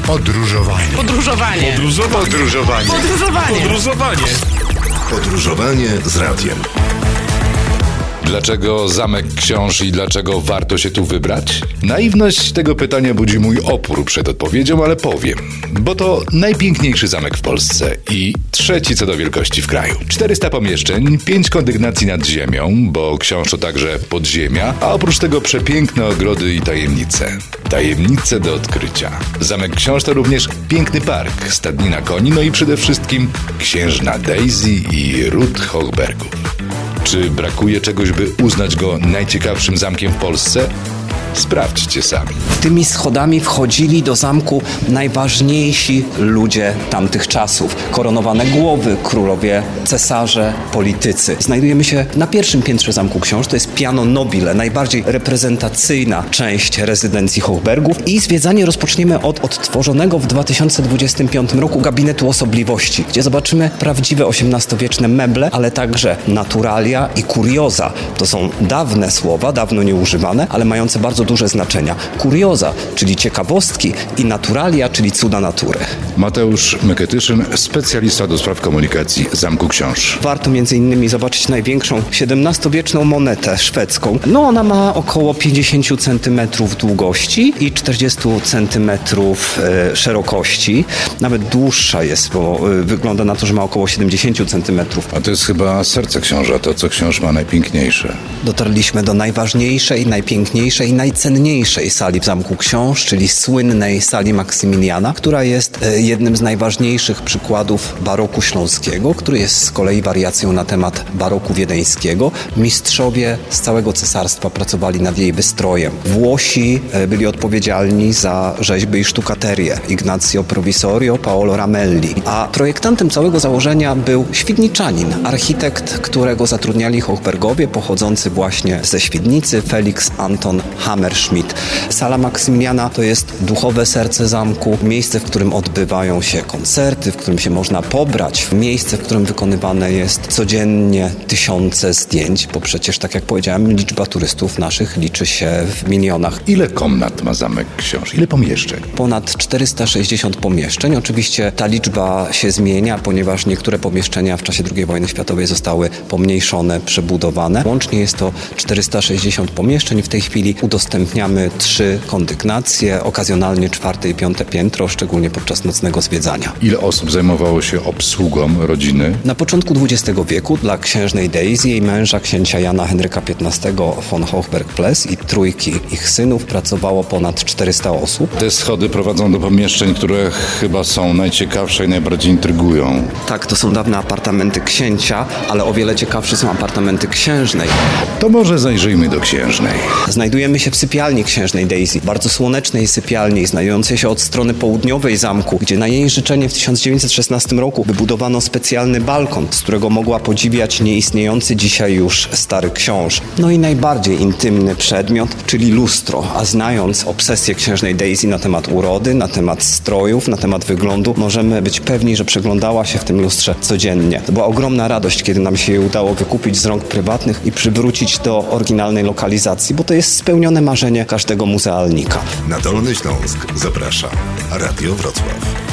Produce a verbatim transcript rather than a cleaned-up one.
Podróżowanie. Podróżowanie. Podróżowanie. Podróżowanie. Podróżowanie. Podróżowanie. Podróżowanie z radiem. Dlaczego Zamek Książ i dlaczego warto się tu wybrać? Naiwność tego pytania budzi mój opór przed odpowiedzią, ale powiem. Bo to najpiękniejszy zamek w Polsce i trzeci co do wielkości w kraju. czterysta pomieszczeń, pięć kondygnacji nad ziemią, bo Książ to także podziemia, a oprócz tego przepiękne ogrody i tajemnice. Tajemnice do odkrycia. Zamek Książ to również piękny park, stadnina koni, no i przede wszystkim księżna Daisy i ród Hochbergów. Czy brakuje czegoś, by uznać go najciekawszym zamkiem w Polsce? Sprawdźcie sami. Tymi schodami wchodzili do zamku najważniejsi ludzie tamtych czasów. Koronowane głowy, królowie, cesarze, politycy. Znajdujemy się na pierwszym piętrze Zamku Książ. To jest piano nobile, najbardziej reprezentacyjna część rezydencji Hochbergów. I zwiedzanie rozpoczniemy od odtworzonego w dwa tysiące dwudziestym piątym roku gabinetu osobliwości, gdzie zobaczymy prawdziwe osiemnastowieczne meble, ale także naturalia i kurioza. To są dawne słowa, dawno nieużywane, ale mające bardzo duże znaczenia. Kurioza, czyli ciekawostki, i naturalia, czyli cuda natury. Mateusz Meketyszyn, specjalista do spraw komunikacji Zamku Książ. Warto między innymi zobaczyć największą siedemnastowieczną monetę szwedzką. No ona ma około pięćdziesiąt centymetrów długości i czterdzieści centymetrów e, szerokości. Nawet dłuższa jest, bo e, wygląda na to, że ma około siedemdziesiąt centymetrów. A to jest chyba serce książa, to co książ ma najpiękniejsze. Dotarliśmy do najważniejszej, najpiękniejszej, najcenniejszej sali w Zamku Książ, czyli słynnej sali Maksymiliana, która jest e, jednym z najważniejszych przykładów baroku śląskiego, który jest z kolei wariacją na temat baroku wiedeńskiego. Mistrzowie z całego cesarstwa pracowali nad jej wystrojem. Włosi e, byli odpowiedzialni za rzeźby i sztukaterię. Ignazio Provvisorio, Paolo Ramelli. A projektantem całego założenia był Świdniczanin, architekt, którego zatrudniali Hochbergowie, pochodzący właśnie ze Świdnicy, Felix Anton Hammerschmidt. Sala Maksymiliana to jest duchowe serce zamku, miejsce, w którym odbywają się koncerty, w którym się można pobrać, miejsce, w którym wykonywane jest codziennie tysiące zdjęć, bo przecież, tak jak powiedziałem, liczba turystów naszych liczy się w milionach. Ile komnat ma Zamek Książ? Ile pomieszczeń? Ponad czterysta sześćdziesiąt pomieszczeń. Oczywiście ta liczba się zmienia, ponieważ niektóre pomieszczenia w czasie drugiej wojny światowej zostały pomniejszone, przebudowane. Łącznie jest to czterysta sześćdziesiąt pomieszczeń. W tej chwili udostępniamy trzy kondygnacje, okazjonalnie czwarte i piąte piętro, szczególnie podczas nocnego zwiedzania. Ile osób zajmowało się obsługą rodziny? Na początku dwudziestego wieku dla księżnej Daisy, jej męża, księcia Jana Henryka piętnastego von Hochberg-Pless i trójki ich synów pracowało ponad czterysta osób. Te schody prowadzą do pomieszczeń, które chyba są najciekawsze i najbardziej intrygują. Tak, to są dawne apartamenty księcia, ale o wiele ciekawsze są apartamenty księżnej. To może zajrzyjmy do księżnej. Znajdujemy się w sypialni księżnej Daisy, bardzo słonecznej sypialni, znajdującej się od strony południowej zamku, gdzie na jej życzenie w tysiąc dziewięćset szesnastym roku wybudowano specjalny balkon, z którego mogła podziwiać nieistniejący dzisiaj już stary książ. No i najbardziej intymny przedmiot, czyli lustro, a znając obsesję księżnej Daisy na temat urody, na temat strojów, na temat wyglądu, możemy być pewni, że przeglądała się w tym lustrze codziennie. To była ogromna radość, kiedy nam się je udało wykupić z rąk prywatnych i przywrócić do oryginalnej lokalizacji, bo to jest spełnione marzenie każdego muzealnika. Na Dolny Śląsk zaprasza Radio Wrocław.